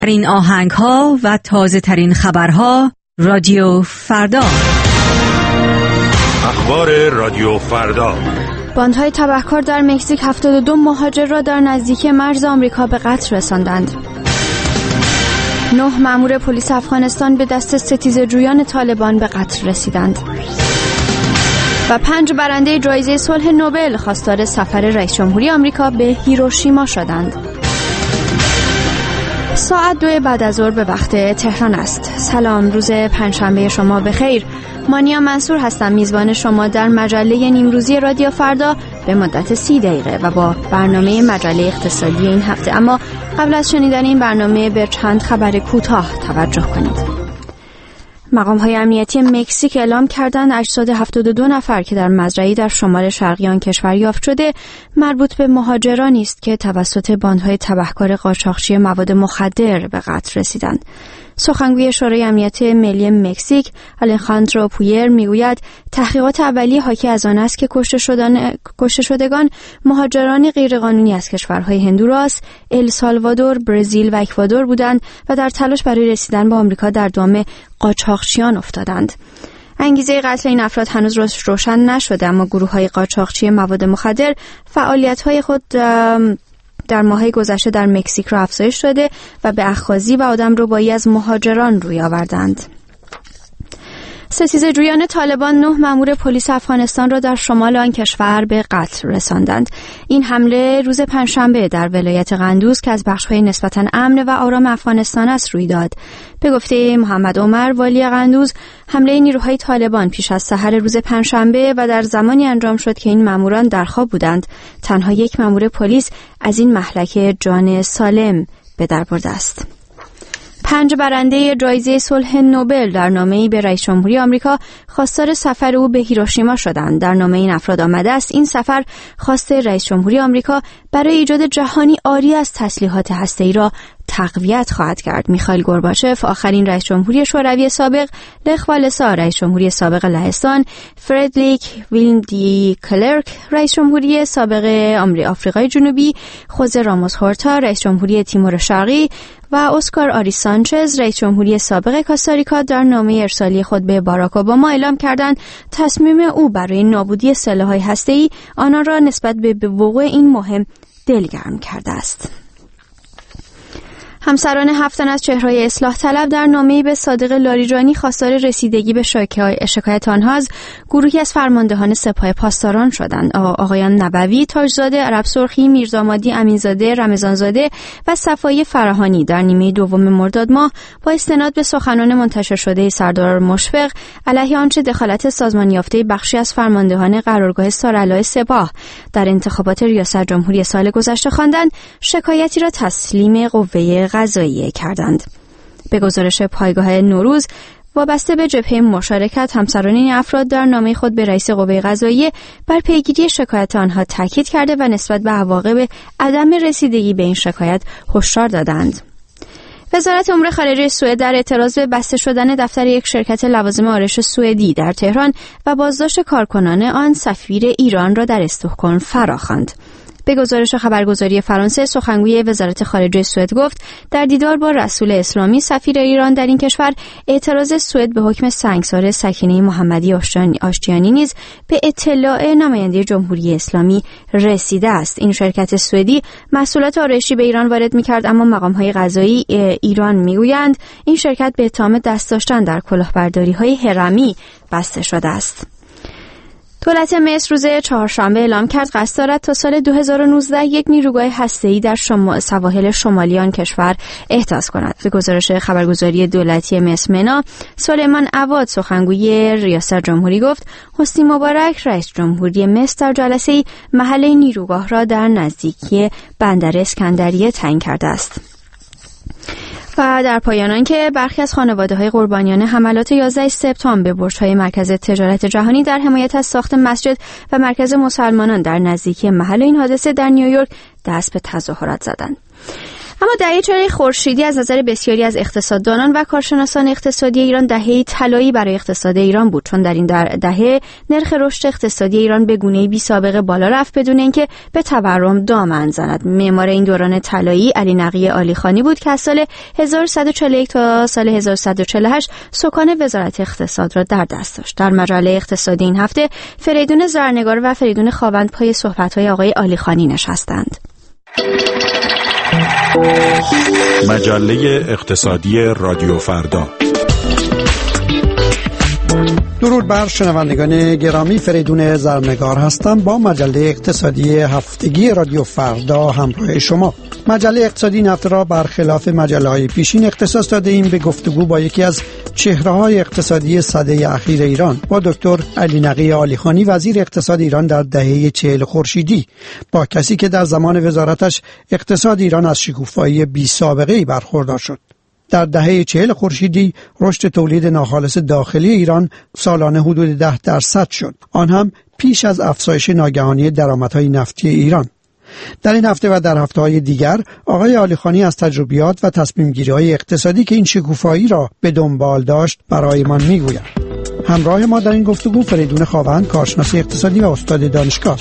این آهنگ‌ها و تازه‌ترین خبرها رادیو فردا. اخبار رادیو فردا. باندهای تبهکار در مکزیک 72 مهاجر را در نزدیکی مرز آمریکا به قتل رساندند. 9 مأمور پلیس افغانستان به دست ستیزه‌جویان طالبان به قتل رسیدند. و 5 برنده جایزه صلح نوبل خواستار سفر رئیس جمهوری آمریکا به هیروشیما شدند. ساعت 2 بعد از ظهر به وقت تهران است. سلام، روز پنجشنبه شما بخیر. مانیا منصور هستم، میزبان شما در مجله نیمروزی رادیو فردا به مدت 30 دقیقه و با برنامه مجله اقتصادی این هفته. اما قبل از شنیدن این برنامه به چند خبر کوتاه توجه کنید. مقام‌های امنیتی مکزیک اعلام کردند اجساد 72 نفر که در مزرعه‌ای در شمال شرقی آن کشور یافت شده مربوط به مهاجرانی است که توسط باندهای تبهکار قاچاقچی مواد مخدر به قتل رسیدند. سخنگوی شورای امنیت ملی مکزیک آلخاندرو پویر میگوید تحقیقات اولیه حاکی از آن است که کشته شدگان مهاجران غیرقانونی از کشورهای هندوراس، السالوادور، برزیل و اکوادور بودند و در تلاش برای رسیدن به آمریکا در دام قاچاقچیان افتادند. انگیزه قتل این افراد هنوز روشن نشده، اما گروه‌های قاچاقچی مواد مخدر فعالیت‌های خود در ماه‌های گذشته در مکزیک را افزایش داده و به اخاذی و آدمربایی از مهاجران روی آوردند. ستیزه‌جویان طالبان 9 مأمور پلیس افغانستان را در شمال آن کشور به قتل رساندند. این حمله روز پنجشنبه در ولایت قندوز که از بخش‌های نسبتاً امن و آرام افغانستان است روی داد. به گفته محمد عمر والی قندوز، حمله نیروهای طالبان پیش از سحر روز پنجشنبه و در زمانی انجام شد که این مأموران در خواب بودند. تنها 1 مأمور پلیس از این مهلک جان سالم به در برده است. 5 برنده جایزه صلح نوبل در نامه‌ای به رئیس جمهوری آمریکا خواستار سفر او به هیروشیما شدند. در نامه این افراد آمده است این سفر خواست رئیس جمهوری آمریکا برای ایجاد جهانی عاری از تسلیحات هسته‌ای را تقویت خواهد کرد. میخائیل گورباچف، آخرین رئیس جمهوری شوروی سابق، لخ والسا، رئیس جمهوری سابق لهستان، فردریک ویلم دی کلرک، رئیس جمهوری سابق آفریقای جنوبی، خوزه راموس هورتا، رئیس جمهوری تیمور شرقی و اسکار آری سانچز، رئیس جمهوری سابق کاستاریکا در نامه ارسالی خود به باراک اوباما اعلام کردند تصمیم او برای نابودی سلاح‌های هسته‌ای آنان را نسبت به وقوع این مهم دلگرم کرده است. همسران 7 تن از چهره‌های اصلاح طلب در نامه‌ای به صادق لاریجانی خواستار رسیدگی به شکایت آنها از گروهی از فرماندهان سپاه پاسداران شدند. آقایان نبوی، تاجزاده، عرب سرخی، میرزامادی، امینزاده، رمضانزاده و صفایی فراهانی در نیمه دوم مرداد ماه با استناد به سخنان منتشر شده سردار مشفق علیه آنچه دخالت سازمان یافته بخشی از فرماندهان قرارگاه سارالای سپاه در انتخابات ریاست جمهوری سال گذشته خواندند، شکایتی را تسلیم قوه قضاییه کردند. به گزارش پایگاه نوروز وابسته به جبهه مشارکت، همسران این افراد در نامه خود به رئیس قوه قضاییه بر پیگیری شکایت آنها تاکید کرده و نسبت به عواقب عدم رسیدگی به این شکایت هشدار دادند. وزارت امور خارجه سوئد در اعتراض به بسته شدن دفتر یک شرکت لوازم آرایش سوئدی در تهران و بازداشت کارکنان آن، سفیر ایران را در استکهلم فراخواند. به گزارش خبرگزاری فرانسه، سخنگوی وزارت خارجه سوئد گفت در دیدار با رسول اسلامی سفیر ایران در این کشور، اعتراض سوئد به حکم سنگسار سکینه محمدی آشتیانی نیز به اطلاع نماینده جمهوری اسلامی رسیده است. این شرکت سوئدی محصولات آرایشی به ایران وارد می‌کرد، اما مقام‌های قضایی ایران می‌گویند این شرکت به اتهام دست داشتن در کلاهبرداری‌های هرمی بسته شده است. دولت مصر روز چهارشنبه اعلام کرد قصد دارد تا سال 2019 یک نیروگاه هسته‌ای در سواحل شمالی آن کشور احداث کند. به گزارش خبرگزاری دولتی مصر منا، سلیمان عواد، سخنگوی ریاست جمهوری، گفت حسنی مبارک، رئیس جمهوری مصر، در جلسه‌ای محل نیروگاه را در نزدیکی بندر اسکندریه تعیین کرده است. و در پایان آنکه برخی از خانواده‌های قربانیان حملات 11 سپتامبر به برج‌های مرکز تجارت جهانی در حمایت از ساخت مسجد و مرکز مسلمانان در نزدیکی محل این حادثه در نیویورک دست به تظاهرات زدند. اما دهه 40 خورشیدی از نظر بسیاری از اقتصاددانان و کارشناسان اقتصادی ایران دهه طلایی برای اقتصاد ایران بود، چون در این دهه نرخ رشد اقتصادی ایران به گونه‌ای بی‌سابقه بالا رفت بدون اینکه به تورم دامن زند. معمار این دوران طلایی علی نقی عالیخانی بود که از سال 1141 تا سال 1148 سکان وزارت اقتصاد را در دست داشت. در مجله اقتصادی این هفته فریدون زرنگار و فریدون خاوند پای صحبت‌های آقای عالیخانی نشستند. مجله اقتصادی رادیو فردا. درود بر شنوندگان گرامی، فریدون زرنگار هستم با مجله اقتصادی هفتگی رادیو فردا همراه شما. مجله اقتصادی این هفته را برخلاف مجله‌های پیشین اختصاص داده ایم به گفتگو با یکی از چهره‌های اقتصادی سده اخیر ایران، با دکتر علی نقی عالیخانی، وزیر اقتصاد ایران در دهه 40 خورشیدی، با کسی که در زمان وزارتش اقتصاد ایران از شکوفایی بی‌سابقه‌ای برخوردار شد. در دهه 40 خورشیدی رشد تولید ناخالص داخلی ایران سالانه حدود 10% شد، آن هم پیش از افزایش ناگهانی درآمدهای نفتی ایران. در این هفته و در هفته‌های دیگر آقای عالیخانی از تجربیات و تصمیم‌گیری‌های اقتصادی که این شکوفایی را به دنبال داشت برایمان می‌گوید. همراه ما در این گفتگو فریدون خاوند، کارشناس اقتصادی و استاد دانشگاه.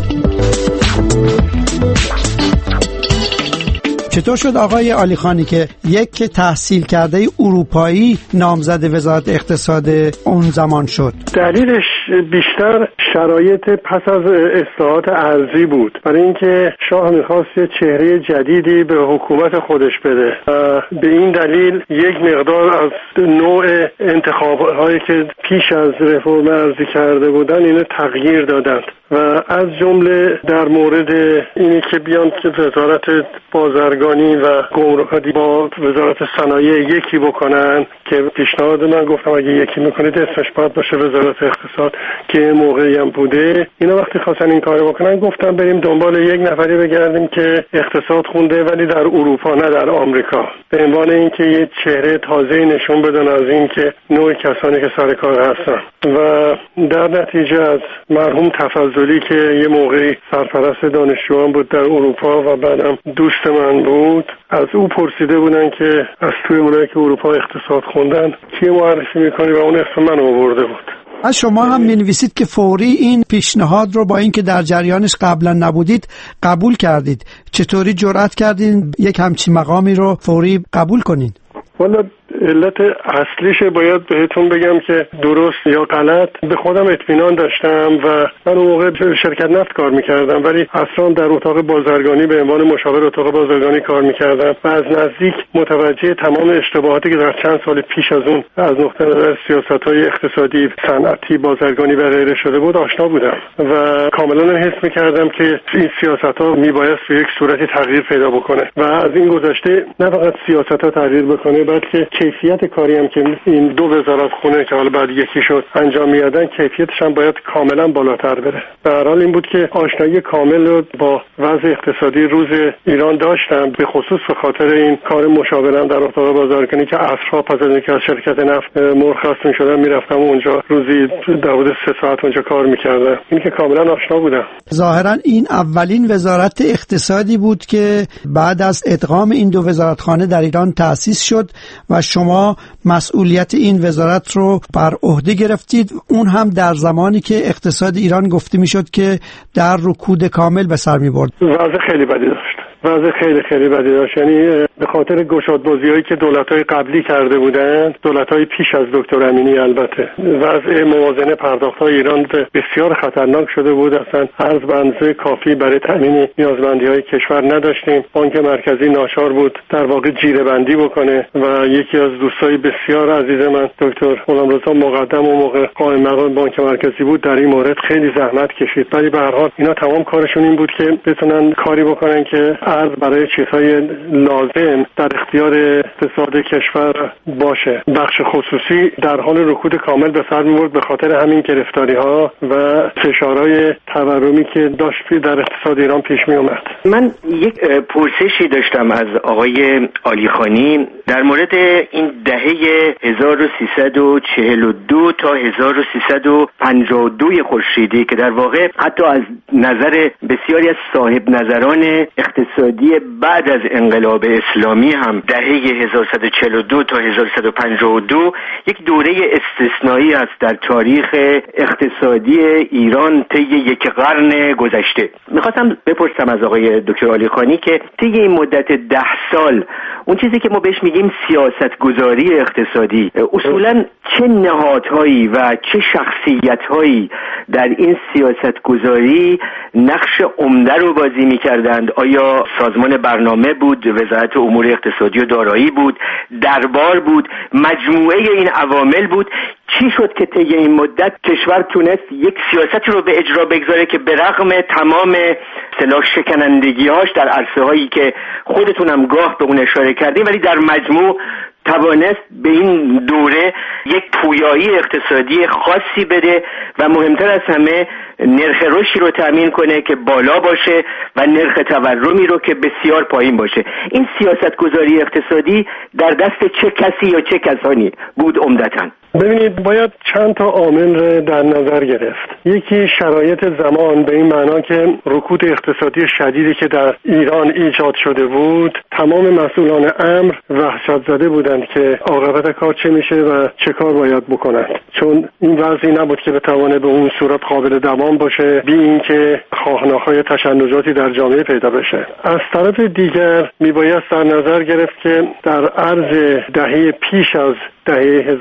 چطور شد آقای عالیخانی که یک تحصیل کرده اروپایی نامزد وزارت اقتصاد اون زمان شد؟ دلیلش بیشتر شرایط پس از اصلاحات ارضی بود، برای اینکه شاه می‌خواست یه چهره جدیدی به حکومت خودش بده. به این دلیل یک مقدار از نوع انتخاب‌هایی که پیش از رفرم ارضی کرده بودن اینو تغییر دادند و از جمله در مورد اینی که بیان که وزارت بازرگانی و گمرکاتی با وزارت صنایع یکی بکنن، که پیشنهاد من گفتم اگه یکی میکنید اسمش باید باشه وزارت اقتصاد، که موقعی هم بوده. اینا وقتی خواستن این کارو بکنن گفتم بریم دنبال یک نفری بگردیم که اقتصاد خونده ولی در اروپا نه در آمریکا، به عنوان اینکه یه چهره تازه نشون بدن از این که نوع کسانی که سر کار هستن. و در نتیجه از مرحوم تفضلی که یه موقعی سرپرست دانشجویان بود در اروپا و بعدم دوست من بود، از او پرسیده بودن که از توی اونایی که اروپا اقتصاد خوندن کی معرفی میکنی و اون اسم من آورده بود. از شما هم می‌نویسید که فوری این پیشنهاد رو با اینکه در جریانش قبلا نبودید قبول کردید. چطوری جرأت کردین یک همچین مقامی رو فوری قبول کنین؟ والا علت اصلیش باید بهتون بگم که درست یا غلط، به خودم اطمینان داشتم و من اون موقع شرکت نفت کار میکردم ولی اصلا در اتاق بازرگانی به عنوان مشاور اتاق بازرگانی کار میکردم و از نزدیک متوجه تمام اشتباهاتی که در چند سال پیش از اون از نقطه نظر سیاست‌های اقتصادی، صنعتی، بازرگانی و غیره شده بود آشنا بودم و کاملا حس میکردم که این سیاست‌ها میباید به یک صورتی تغییر پیدا بکنه و از این گذشته نه فقط سیاست‌ها تغییر بکنه بلکه کیفیت کاری هم که این دو وزارت خونه که حالا بعد یکی شد انجام میدادن کیفیتش هم باید کاملا بالاتر بره. در حال این بود که آشنایی کامل رو با وضع اقتصادی روز ایران داشتم، به خصوص به خاطر این کار مشاورم در اتاق بازرگانی که عصرها پس از اینکه از شرکت نفت مرخص میشدم میرفتم اونجا روزی در حدود 3 ساعت اونجا کار میکردم. این که کاملا آشنا بودم. ظاهرا این اولین وزارت اقتصادی بود که بعد از ادغام این دو وزارتخانه در ایران تأسیس شد و شما مسئولیت این وزارت رو بر عهده گرفتید، اون هم در زمانی که اقتصاد ایران گفته میشد که در رکود کامل به سر میبرد. وضع خیلی بدی داشت. وضع خیلی بدی داشت. یعنی به خاطر گشادبازی‌هایی که دولت‌های قبلی کرده بودند، دولت‌های پیش از دکتر امینی البته، وضع موازنه پرداخت‌های ایران بسیار خطرناک شده بود. اصلا ارز به اندازه کافی برای تامین نیازمندی‌های کشور نداشتیم. بانک مرکزی ناچار بود در واقع جیره‌بندی بکنه و یکی از دوستای بسیار عزیز من دکتر غلامرضا مقدم و موقع قائم مقام بانک مرکزی بود در این مورد خیلی زحمت کشید. ولی به هر حال اینا تمام کارشون این بود که بتونن کاری بکنن که ارز برای چیزهای لازم در اختیار اقتصاد کشور باشه. بخش خصوصی در حال رکود کامل به سر می‌برد به خاطر همین گرفتاری‌ها و فشارهای تورمی که داشت در اقتصاد ایران پیش می‌آمد. من یک پرسشی داشتم از آقای عالیخانی در مورد این دهه 1342 تا 1352 خورشیدی که در واقع حتی از نظر بسیاری از صاحب نظران اقتصاد اقتصادی بعد از انقلاب اسلامی هم دهه 1142 تا 1152 یک دوره استثنایی است در تاریخ اقتصادی ایران طی یک قرن گذشته. میخواستم بپرسم از آقای دکتر علیخانی که طی این مدت 10 سال اون چیزی که ما بهش میگیم سیاستگذاری اقتصادی، اصولاً چه نهادهایی و چه شخصیت‌هایی در این سیاستگذاری نقش عمده رو بازی می‌کردند؟ آیا سازمان برنامه بود، وزارت امور اقتصادی و دارایی بود، دربار بود، مجموعه این عوامل بود؟ چی شد که طی این مدت کشور تونست یک سیاستی رو به اجرا بگذاره که به رغم تمام اصطلاح شکنندگی‌هاش در عرصه‌هایی که خودتونم گاه به اون اشاره کردیم، ولی در مجموع توانست به این دوره یک پویایی اقتصادی خاصی بده و مهمتر از همه نرخ رشدی رو تامین کنه که بالا باشه و نرخ تورمی رو که بسیار پایین باشه. این سیاستگذاری اقتصادی در دست چه کسی یا چه کسانی بود عمدتاً؟ ببینید، باید چند تا عامل در نظر گرفت. یکی شرایط زمان، به این معنا که رکود اقتصادی شدیدی که در ایران ایجاد شده بود، تمام مسئولان امر وحشت زده بودند که عاقبت کار چه میشه و چه کار باید بکنند، چون این وضعی نبود که بتوانه به اون صورت قابل دوام باشه بی اینکه خواهناهای تشنجاتی در جامعه پیدا بشه. از طرف دیگر میبایست در نظر گرفت که در عرض دهه پیش از دهه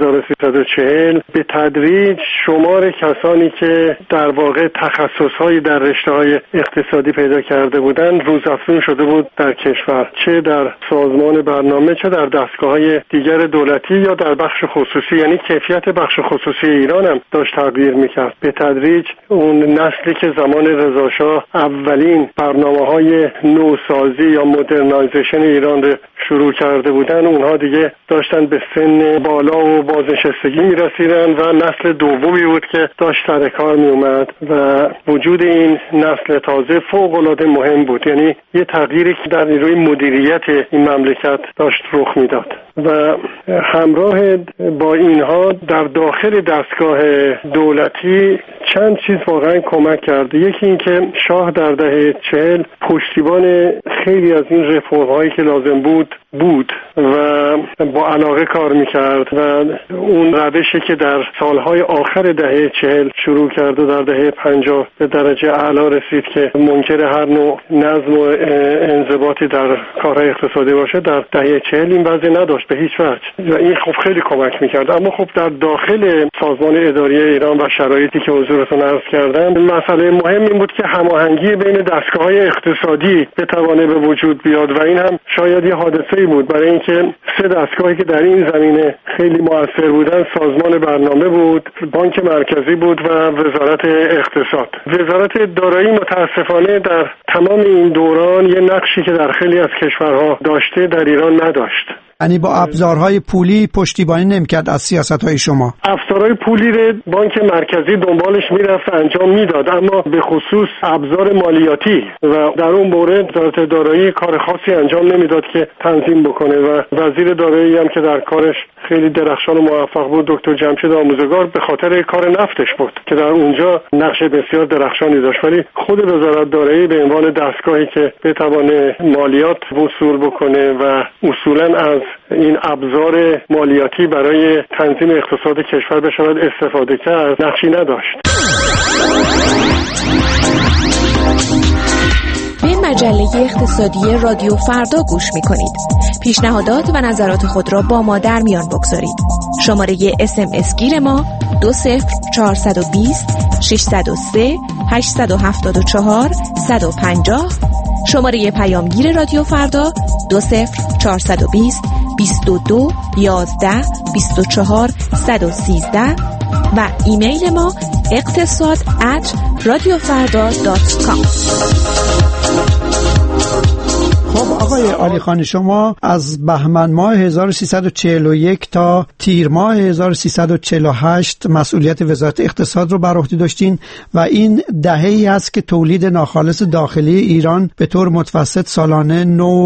1340 به تدریج شمار کسانی که در واقع تخصص‌هایی در رشته‌های اقتصادی پیدا کرده بودند روزافزون شده بود در کشور، چه در سازمان برنامه چه در دستگاه‌های دیگر دولتی یا در بخش خصوصی. یعنی کیفیت بخش خصوصی ایران هم داشت تغییر می‌کرد. به تدریج اون نسلی که زمان رضاشاه اولین برنامه‌های نوسازی یا مدرنایزیشن ایران رو شروع کرده بودن، اونها دیگه داشتن به سن بالا و بازنشستگی میرسیدن و نسل دومی بود که داشت سر کار می اومد و وجود این نسل تازه فوق العاده مهم بود. یعنی یه تغییری که در نیروی مدیریت این مملکت داشت رخ میداد و همراه با اینها در داخل دستگاه دولتی چند چیز واقعا کمک کرد. یکی این که شاه در دهه 40 پشتیبان خیلی از این رفرم هایی که لازم بود و با علاقه کار میکرد و اون روشی که در سالهای آخر دهه 40 شروع کرد و در دهه 50 به درجه اعلا رسید که منکر هر نوع نظم و انضباطی در کارهای اقتصادی باشه، در دهه 40 این وضع نداشت به هیچ وجه و این خب خیلی کمک میکرد. اما خب در داخل سازمان اداری ایران و شرایطی که حضورتون عرض کردم، مسئله مهم این بود که هماهنگی بین دستگاه‌های اقتصادی بتوانه به وجود بیاد و این هم شاید یه حادثه‌ای بود، برای اینکه سه دستگاهی که در این زمینه خیلی مؤثر بودن سازمان برنامه بود، بانک مرکزی بود و وزارت اقتصاد. وزارت دارایی متاسفانه در تمام این دوران یه نقشی که در خیلی از کشورها داشته در ایران نداشت. یعنی با ابزارهای پولی پشتیبانی نمی‌کرد از سیاست‌های شما؟ ابزارهای پولی رو بانک مرکزی دنبالش میرفت انجام میداد، اما به خصوص ابزار مالیاتی و در اون مورد وزارت دارایی کار خاصی انجام نمیداد که تنظیم بکنه و وزیر دارایی هم که در کارش خیلی درخشان و موفق بود، دکتر جمشید آموزگار، به خاطر کار نفتش بود که در اونجا نقش بسیار درخشانی داشت. ولی خود وزارت دارایی به عنوان دستگاهی که بتونه مالیات وصول بکنه و اصولاً از این ابزار مالیاتی برای تنظیم اقتصاد کشور بشود استفاده کرد، نقشی نداشت. به مجله اقتصادی رادیو فردا گوش می‌کنید. پیشنهادات و نظرات خود را با ما در میان بگذارید. شماره SMS گیر ما 20420 603 874 150. شماره پیامگیر رادیو فردا 20420 22 11 24 113 و ایمیل ما اقتصاد@radiofarda.com. خب آقای علیخانی، شما از بهمن ماه 1341 تا تیر ماه 1348 مسئولیت وزارت اقتصاد رو بر عهده داشتین و این دهه‌ای است که تولید ناخالص داخلی ایران به طور متوسط سالانه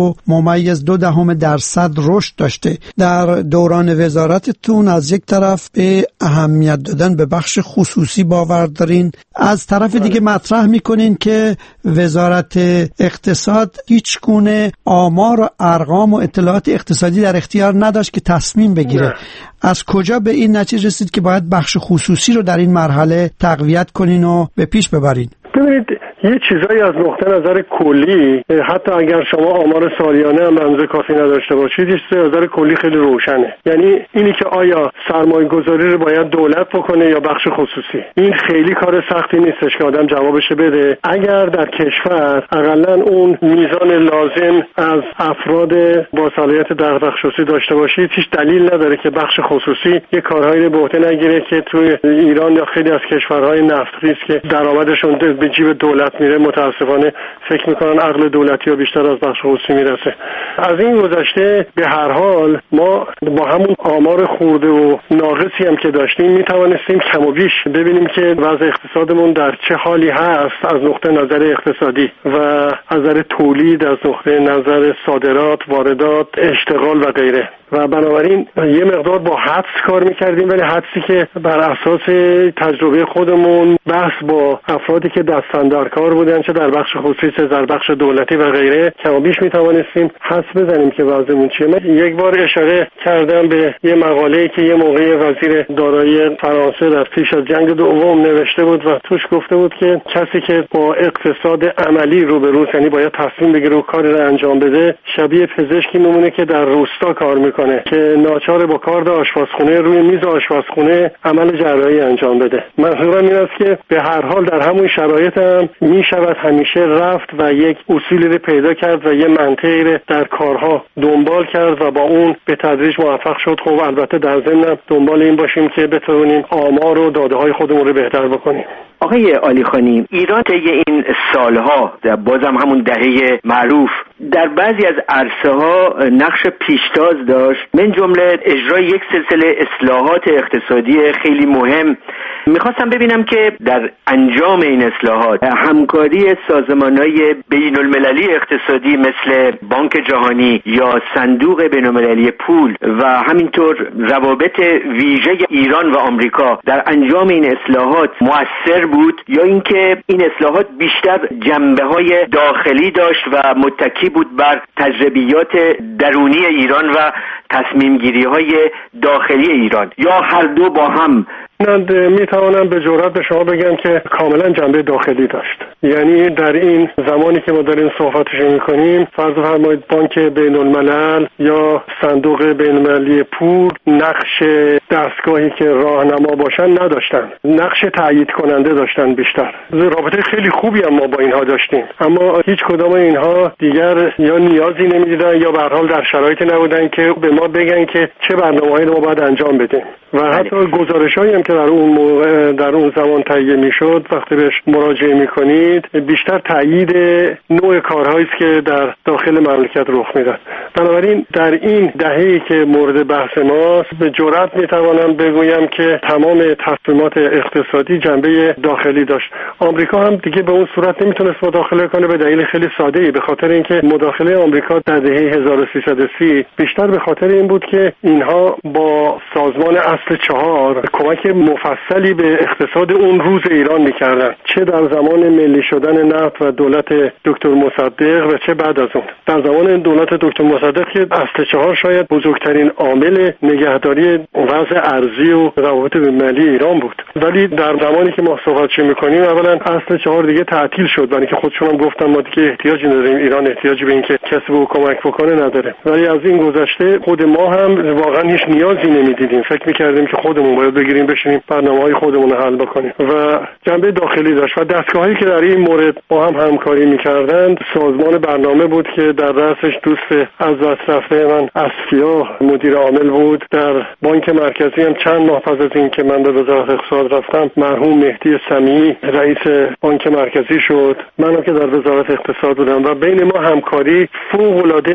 9.2% رشد داشته. در دوران وزارتتون از یک طرف به اهمیت دادن به بخش خصوصی باور دارین، از طرف دیگه مطرح میکنین که وزارت اقتصاد هیچ گونه آمار و ارقام و اطلاعات اقتصادی در اختیار نداشت که تصمیم بگیره. از کجا به این نتیجه رسید که باید بخش خصوصی رو در این مرحله تقویت کنین و به پیش ببرین؟ ببینید، یه چیزایی از نقطه نظر کلی، حتی اگر شما آمار سالیانه هم اندازه کافی نداشته باشید، یه چیزی از نظر کلی خیلی روشنه. یعنی اینی که آیا سرمایه گذاری رو باید دولت بکنه یا بخش خصوصی، این خیلی کار سختی نیستش که آدم جوابش بده. اگر در کشور حداقل اون میزان لازم از افراد با صلاحیت در بخش خصوصی داشته باشید، هیچ دلیل نداره که بخش خصوصی یه کارهایی رو به عهده نگیره که توی ایران یا خیلی از کشورهای نفتخیز که درآمدشون به جیب دولت میره، متاسفانه فکر میکنن عقل دولتی ها بیشتر از بخش خصوصی میرسه. از این گذشته به هر حال ما با همون آمار خورده و ناقصی هم که داشتیم میتوانستیم کم و بیش ببینیم که وضع اقتصادمون در چه حالی هست از نقطه نظر اقتصادی و از نظر تولید، از نقطه نظر صادرات، واردات، اشتغال و غیره. و بنابراین یه مقدار با حدس کار میکردیم، ولی حدسی که بر اساس تجربه خودمون بحث با افرادی که دستاندرکار بودن، چه در بخش خصوصی چه در بخش دولتی و غیره، کم و بیش میتوانستیم حدس بزنیم که وضعمون چیه. من یک بار اشاره کردم به یه مقاله‌ای که یه موقع وزیر دارایی فرانسه در پیش از جنگ دوم نوشته بود و توش گفته بود که کسی که با اقتصاد عملی روبروست، یعنی باید تصمیم بگیره و کاری رو انجام بده، شبیه پزشکی میمونه که در روستا کار میکنه که ناچار با کارد آشپزخونه روی میز آشپزخونه عمل جراحی انجام بده. منظورم این است که به هر حال در همون شرایط هم میشود همیشه رفت و یک اصولی رو پیدا کرد و یه منطقی رو در کارها دنبال کرد و با اون به تدریج موفق شد. خب البته در ضمن دنبال این باشیم که بتونیم آمار و داده های خودمون رو بهتر بکنیم. آقای علیخانی، ایران طی این سالها، بازم همون دهه معروف، در بعضی از عرصه‌ها نقش پیشتاز داشت، من جمله اجرای یک سلسله اصلاحات اقتصادی خیلی مهم. میخواستم ببینم که در انجام این اصلاحات همکاری سازمان‌های بین‌المللی اقتصادی مثل بانک جهانی یا صندوق بین‌المللی پول و همینطور روابط ویژه ایران و آمریکا در انجام این اصلاحات مؤثر بود، یا اینکه این اصلاحات بیشتر جنبه‌های داخلی داشت و متکی بود بر تجربیات درونی ایران و تصمیم‌گیری‌های داخلی ایران، یا هر دو با هم؟ من میتوانم به جرئت به شما بگم که کاملا جنبه داخلی داشت. یعنی در این زمانی که ما داریم صحبتش میکنیم، فرض فرمایید بانک بین الملل یا صندوق بین المللی پول نقش دستگاهی که راهنما باشن نداشتن، نقش تایید کننده داشتن بیشتر. رابطه خیلی خوبی هم ما با اینها داشتیم، اما هیچ کدام اینها دیگر یا نیازی نمیدیدن یا به هر حال در شرایطی نبودن که به ما بگن که چه برنامه‌ای رو ما باید انجام بدیم. و حتی گزارش‌هایی هم که در اون موقع در اون زمان تهیه میشد، وقتی بهش مراجعه میکنید بیشتر تایید نوع کارهایی است که در داخل مملکت رخ میداد. بنابراین در این دهه‌ای که مورد بحث ماست، به جرئت میتوانم بگویم که تمام تصمیمات اقتصادی جنبه داخلی داشت. آمریکا هم دیگه به اون صورت نمیتونست مداخله کنه، به دلیل خیلی ساده‌ای، به خاطر اینکه مداخله آمریکا در دهه 1330 بیشتر به خاطر این بود که اینها با سازمان اصل 4 کمک مفصلی به اقتصاد اون روز ایران میکردن، چه در زمان ملی شدن نفت و دولت دکتر مصدق و چه بعد از اون. در زمان دولت دکتر مصدق که اصل 4 شاید بزرگترین عامل نگهداری وضع ارزی و روابط بین‌المللی ایران بود، ولی در زمانی که ما صحبت میکنیم اولا اصل 4 دیگه تعطیل شد، برای اینکه خودشون هم گفتن ما دیگه احتیاجی نداریم، ایران احتیاجی به اینکه کسی به او کمک بکنه نداره. ولی از این گذشته خود ما هم واقعا هیچ نیازی نمیدیدیم، فکر میکردیم که خودمون باید بگیریم بشینیم بتونیم برنامه‌های خودمون رو حل بکنیم و جنبه داخلی داشت و دستگاهایی که در این مورد با هم همکاری می‌کردند سازمان برنامه بود که در رأسش دوست از دست رفته من اصفیا مدیر عامل بود. در بانک مرکزی هم چند ماه پس از این که من به وزارت اقتصاد رفتم مرحوم مهدی سمیعی رئیس بانک مرکزی شد. منم که در وزارت اقتصاد بودم و بین ما همکاری فوق‌العاده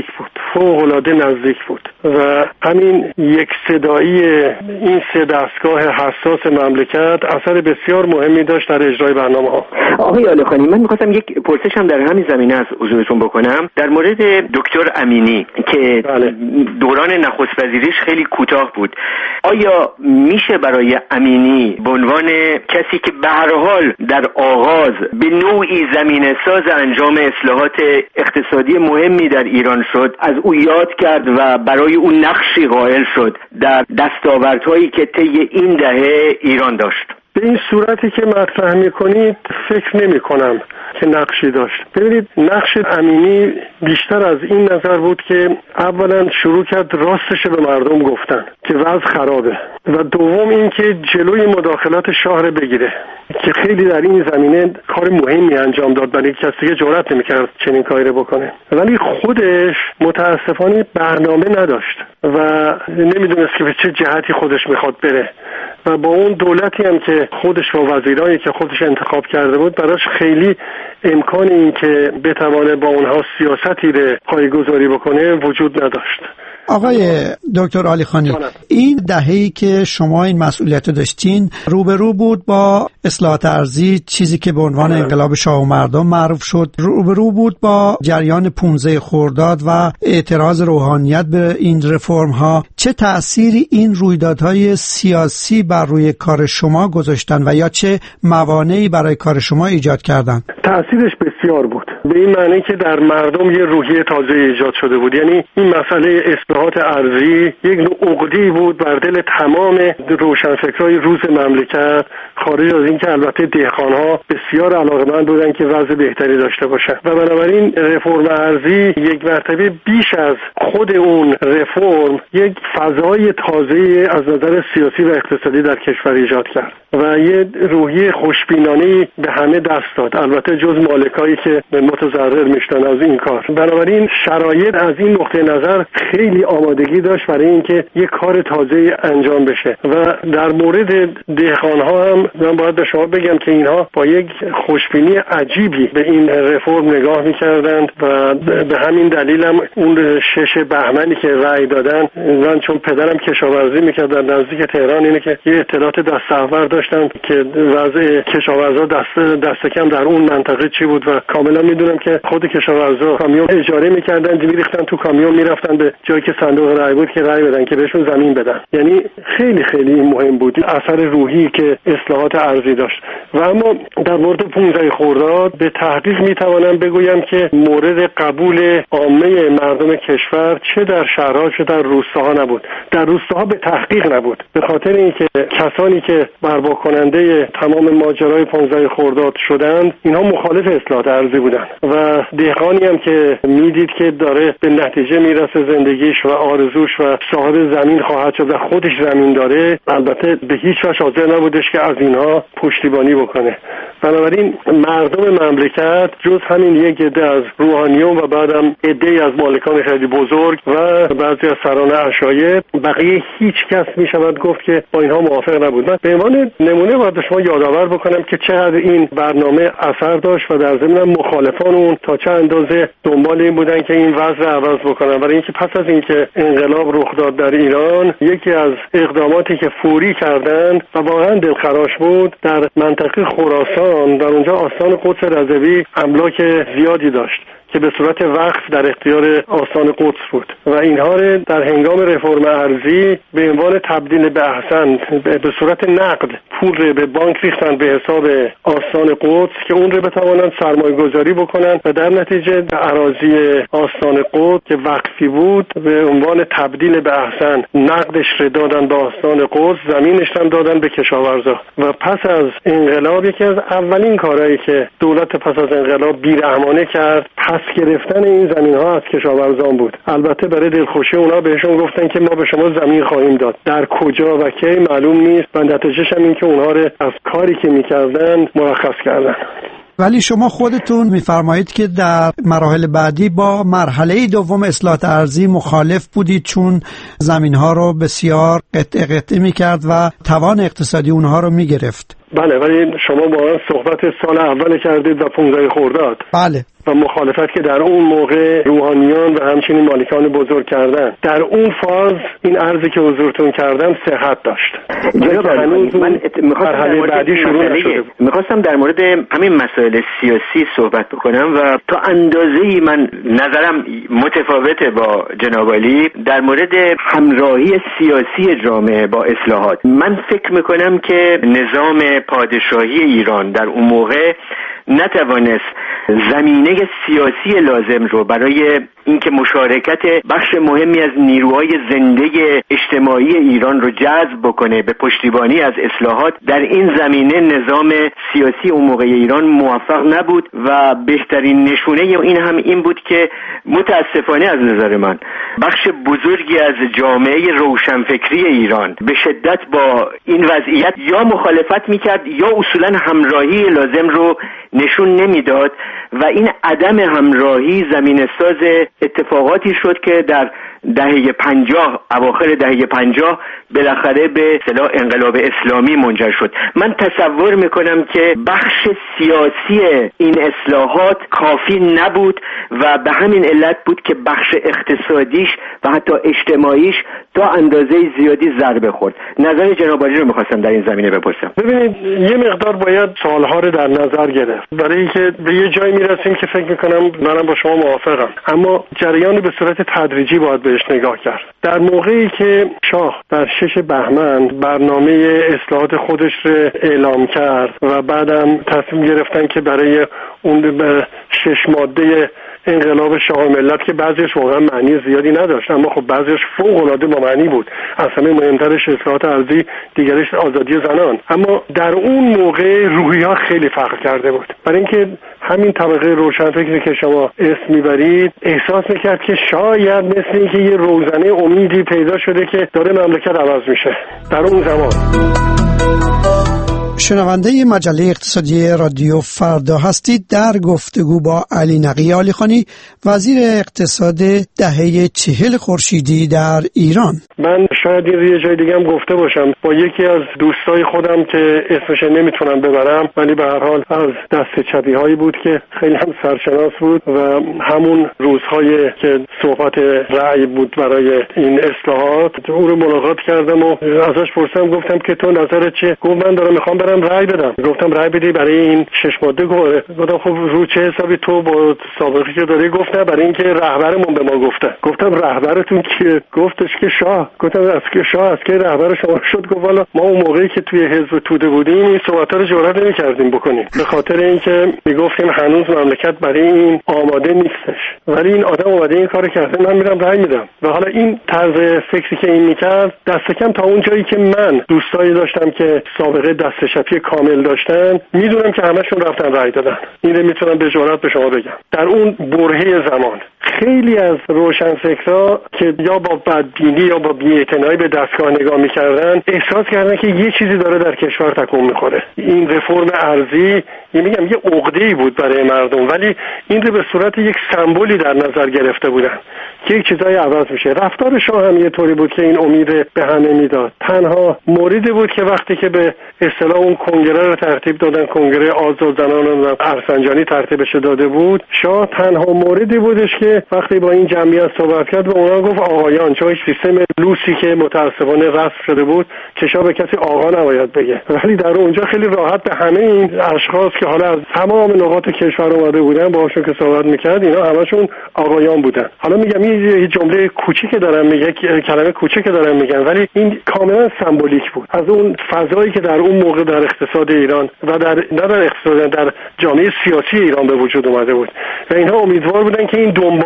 نزدیک بود و همین یک صدایی این سه دستگاه حساس مملکت اثر بسیار مهمی داشت در اجرای برنامه‌ها. آقای آلخانی، من می‌خواستم یک پرسشم در همین زمینه از حضورتون بکنم در مورد دکتر امینی که دوران نخست وزیریش خیلی کوتاه بود. آیا میشه برای امینی به عنوان کسی که به هر حال در آغاز به نوعی زمینه‌ساز انجام اصلاحات اقتصادی مهمی در ایران شد از او یاد کرد و برای اون نقشی قائل شد در دستاوردهایی که طی این دهه ایران داشت؟ به این صورتی که مطرح میکنید فکر نمی کنم که نقشی داشت. ببینید نقش امینی بیشتر از این نظر بود که اولا شروع کرد راستش به مردم گفتن که وضع خرابه و دوم این که جلوی مداخلات شاه رو بگیره که خیلی در این زمینه کار مهمی انجام داد برای کسی که جرئت نمی‌کرد چنین کاری رو بکنه، ولی خودش متاسفانه برنامه نداشت و نمیدونست که به چه جهتی خودش میخواد بره و با اون دولتی هم که خودش و وزیرایی که خودش انتخاب کرده بود براش خیلی امکان این که بتوانه با اونها سیاستی رو پایه‌گذاری بکنه وجود نداشت. آقای دکتر علیخانی، این دهه‌ای که شما این مسئولیت رو داشتین روبرو بود با اصلاحات ارضی، چیزی که به عنوان انقلاب شاه و مردم معروف شد، روبرو بود با جریان 15 خرداد و اعتراض روحانیت به این رفرم ها. چه تأثیری این رویدادهای سیاسی بر روی کار شما گذاشتن و یا چه موانعی برای کار شما ایجاد کردن؟ تأثیرش بسیار بود، به این معنی که در مردم یه روحیه تازه ایجاد شده بود. یعنی این مسئله اصلاحات ارضی یک نوع عقده‌ای بود بر دل تمام روشنفکرای روز مملکت، خارج از این که البته دهقان‌ها بسیار علاقه‌مند بودن که وضع بهتری داشته باشن و بنابراین رفرم ارضی یک مرتبه بیش از خود اون رفرم یک فضای تازه از نظر سیاسی و اقتصادی در کشور ایجاد کرد و یه روحیه خوشبینانه به همه دست داد، البته جز مالکایی که متضرر میشدن از این کار. بنابراین شرایط از این نقطه نظر خیلی آمادگی داشت برای اینکه یک کار تازه انجام بشه و در مورد دهقان‌ها هم من باید به شما بگم که اینها با یک خوشبینی عجیبی به این رفرم نگاه می‌کردند و به همین دلیل هم اون 6 بهمنی که رأی دادن، من چون پدرم کشاورزی می‌کرد در نزدیک تهران، اینه که یه اطلاعات دستاورد داشتم که وضع کشاورزا دست کم در اون منطقه چی بود و کاملا میدونم که خود کشاورزا کامیون اجاره می‌کردن، می‌ریختن تو کامیون می‌رفتن به جایی که صندوق رأی بود که رأی بدن که بهشون زمین بدن. یعنی خیلی خیلی مهم بود اثر روحی که اصلاحات ارضی داشت. و اما در مورد 15 خرداد به تحقیق میتوانم بگویم که مورد قبول عامه مردم کشور چه در شهرها چه در روستاها نبود. در روستاها به تحقیق نبود، به خاطر اینکه کسانی که برپا کننده تمام ماجرای 15 خرداد شدند اینها مخالف اصلاحات ارضی بودند و دهقانی هم که میدید که داره به نتیجه میرسه زندگیش و آرزوش و صاحب زمین خواهد شد و خودش زمین داره، البته به هیچ وجه حاضر نبودش که از اینها پشتیبانی بکنه. بنابراین مردم مملکت جز همین یک عده از روحانیون و بعدم عده‌ای از مالکان خیلی بزرگ و بعضی از سران عشایر، بقیه هیچ کس میشود گفت که با اینها موافق نبود. من به عنوان نمونه باید به شما یادآور بکنم که چقدر این برنامه اثر داشت و در ضمن مخالفان اون تا چه اندازه دنبال این بودن که این وضع عوض بکنن. برای اینکه پس از اینکه انقلاب رخ داد در ایران، یکی از اقداماتی که فوری کردند و واقعا دلخراش بود، در منطقه خراسان در اونجا آستان قدس رضوی املاک زیادی داشت که به صورت وقف در اختیار آستان قدس بود و اینها رو در هنگام رفرم ارضی به عنوان تبدیل به احسن به صورت نقد پول رو به بانک ریختن به حساب آستان قدس که اون رو بتوانند سرمایه گذاری بکنن و در نتیجه اراضی آستان قدس که وقفی بود به عنوان تبدیل به احسن نقدش رو دادن به آستان قدس، زمینش هم دادن به کشاورزا. و پس از انقلاب یکی از اولین کارهایی که دولت پس از انقلاب بیرحمانه کرد، پس پس گرفتن این زمین‌ها از کشاورزان بود. البته برای دلخوشی اونا بهشون گفتن که ما به شما زمین خواهیم داد. در کجا و کی معلوم نیست و نتیجه‌اش هم این که اونها رو از کاری که می‌کردن مرخص کردن. ولی شما خودتون میفرمایید که در مراحل بعدی با مرحله دوم اصلاح ارضی مخالف بودید، چون زمین‌ها رو بسیار قطعه می‌کرد و توان اقتصادی اونها رو می‌گرفت. بله، ولی شما با صحبت سال اول کردید و 15 خرداد. بله. و مخالفت که در اون موقع روحانیان و همچنین مالکان بزرگ کردن، در اون فاز این عرضی که حضورتون کردم صحت داشت. هنوز من مرحله بعدی شروع نشده. میخواستم در مورد همین مسائل سیاسی صحبت بکنم و تا اندازه‌ای من نظرم متفاوته با جناب عالی در مورد همراهی سیاسی جامعه با اصلاحات. من فکر میکنم که نظام پادشاهی ایران در اون موقع نتوانست زمینه سیاسی لازم رو برای اینکه مشارکت بخش مهمی از نیروهای زنده اجتماعی ایران رو جذب بکنه به پشتیبانی از اصلاحات، در این زمینه نظام سیاسی اون موقع ایران موفق نبود و بهترین نشونه این هم این بود که متاسفانه از نظر من بخش بزرگی از جامعه روشنفکری ایران به شدت با این وضعیت یا مخالفت میکرد یا اصولا همراهی لازم رو نشون نمیداد و این عدم همراهی زمینه ساز اتفاقاتی شد که در دهه 50 اواخر دهه 50 بالاخره به اصطلاح انقلاب اسلامی منجر شد. من تصور میکنم که بخش سیاسی این اصلاحات کافی نبود و به همین علت بود که بخش اقتصادیش و حتی اجتماعیش تا اندازه زیادی ضربه خورد. نظر جناب عالی رو میخواستم در این زمینه بپرسم. ببینید، یه مقدار باید سالها رو در نظر گرفت برای اینکه به یه جایی میرسیم که فکر میکنم منم با شما موافقم، اما جریان به صورت تدریجی باید بهش نگاه کرد. در موقعی که شاه در 6 بهمن برنامه اصلاحات خودش رو اعلام کرد و بعدم تصمیم گرفتن که برای اون 6 ماده انقلاب شاه ملت که بعضیش واقعا معنی زیادی نداشت اما خب بعضیش فوق العاده با معنی بود، از همه مهمترش اصلاحات ارضی، دیگرش آزادی زنان، اما در اون موقع روحیه‌ها خیلی فرق کرده بود. برای اینکه همین طبقه روشنفکری که شما اسم میبرید احساس میکرد که شاید مثل اینکه یه روزنه امیدی پیدا شده که داره مملکت عوض میشه در اون زمان. شنونده مجله اقتصادی رادیو فردا هستید. در گفتگو با علی نقی عالیخانی، وزیر اقتصاد دهه 40 خورشیدی در ایران. من شاید یه جای دیگه هم گفته باشم با یکی از دوستای خودم که اسمش نمیتونم ببرم، ولی به هر حال از دست چپی هایی بود که خیلی هم سرشناس بود و همون روزهایی که صحبت رأی بود برای این اصلاحات او رو ملاقات کردم و ازش پرسیدم، گفتم که تو نظرت چیه؟ گفت من دارم میخوام برم رأی بدم. گفتم رأی بدی برای این 6 ماده؟ گفتم خب رو چه حسابی تو با سابقه که داری؟ گفت نه، برای اینکه رهبرمون به ما گفته. گفتم رهبرتون کیه؟ گفتش که شاه. گفتم از که شاه از که رهبر شما شد؟ گفت والا ما اون موقعی که توی حزب توده بودیم این صحبت‌ها رو جرئت نمی‌کردیم بکنیم به خاطر اینکه میگفتیم هنوز مملکت برای این آماده نیستش، ولی این آدم اومده این کارو کرده، من میرم رأی میدم. و حالا این طرز فکری که این میکرد دست کم تا اون جایی که من دوستایی داشتم که سابقه دست چپی کامل داشتن میدونم که همشون رفتن رأی دادن. اینو میتونم به جرئت به شما بگم. در اون برهه زمان خیلی از روشنفکرها که یا با بدبینی یا با بی‌اعتنایی به دستگاه نگاه میکردن احساس کردن که یه چیزی داره در کشور تکون میخوره. این رفرم ارضی میگم یه عقده‌ای بود برای مردم، ولی این رو به صورت یک سمبولی در نظر گرفته بودن که یک چیزای عوض میشه. رفتار شاه هم یه طوری بود که این امید به همه میداد. تنها موردی بود که وقتی که به اصطلاح اون کنگره رو ترتیب دادن، کنگره آزاد زنان و ارسنجانی ترتیبش داده بود، شاه تنها موردی بودش که وقتی با این جمعیت صحبت کرد به اونا گفت آقایان، چون سیستم لوسی که متاسفانه رسم شده بود که شاه به کسی آقا نباید بگه، ولی در اونجا خیلی راحت به همه این اشخاص که حالا از تمام نقاط کشور اومده بودن باهاشون که صحبت میکرد اینا همشون آقایان بودن. حالا میگم یه جمله کوچیک دارم میگه، کلمه کوچیک دارم میگم، ولی این کاملا سمبولیک بود از اون فضایی که در اون موقع در اقتصاد ایران و در اقتصاد در جامعه سیاسی ایران به وجود اومده بود و اینها امیدوار بودن که این دنبال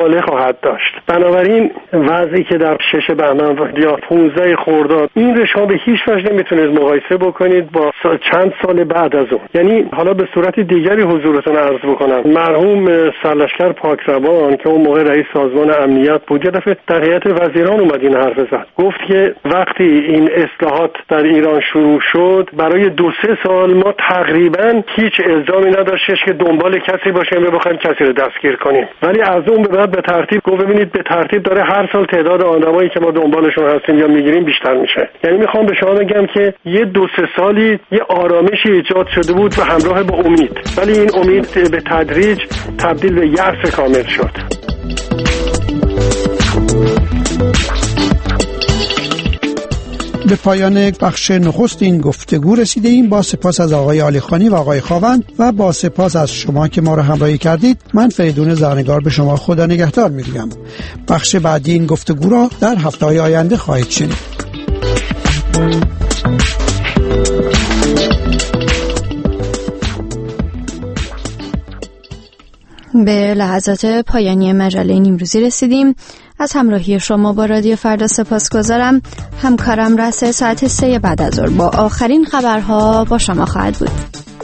مقاله خواهد داشت. بنابراین وضعی که در 6 بهمن یا 15 خرداد این رشا به هیچ وجه نمیتونید مقایسه بکنید با چند سال بعد از اون. یعنی حالا به صورت دیگری حضورتون عرض بکنم، مرحوم سرلشکر پاکروان که اون موقع رئیس سازمان امنیت بود، یه دفعه در هیئت وزیران اومد این حرف زد، گفت که وقتی این اصلاحات در ایران شروع شد برای 2-3 سال ما تقریبا هیچ الزامی نداشتش که دنبال کسی باشیم و بخوایم کسی رو دستگیر کنیم، ولی از اون به بعد به ترتیب گفت ببینید به ترتیب داره هر سال تعداد آدمایی که ما دنبالشون هستیم یا میگیریم بیشتر میشه. یعنی میخوام به شما بگم که یه 2-3 سالی یه آرامشی ایجاد شده بود و همراه با امید، ولی این امید به تدریج تبدیل به یأس کامل شد. به پایان بخش نخست این گفتگو رسیده ایم. با سپاس از آقای عالیخانی و آقای خاوند و با سپاس از شما که ما را همراهی کردید. من فریدون زرنگار به شما خدا نگهدار میگم. بخش بعدی این گفتگو را در هفته‌های آینده خواهید شنید. به لحظات پایانی مجله نیمروزی رسیدیم. از همراهی شما با رادیو فردا سپاسگزارم. همکارم رسه ساعت 3 بعد از ظهر با آخرین خبرها با شما خواهد بود.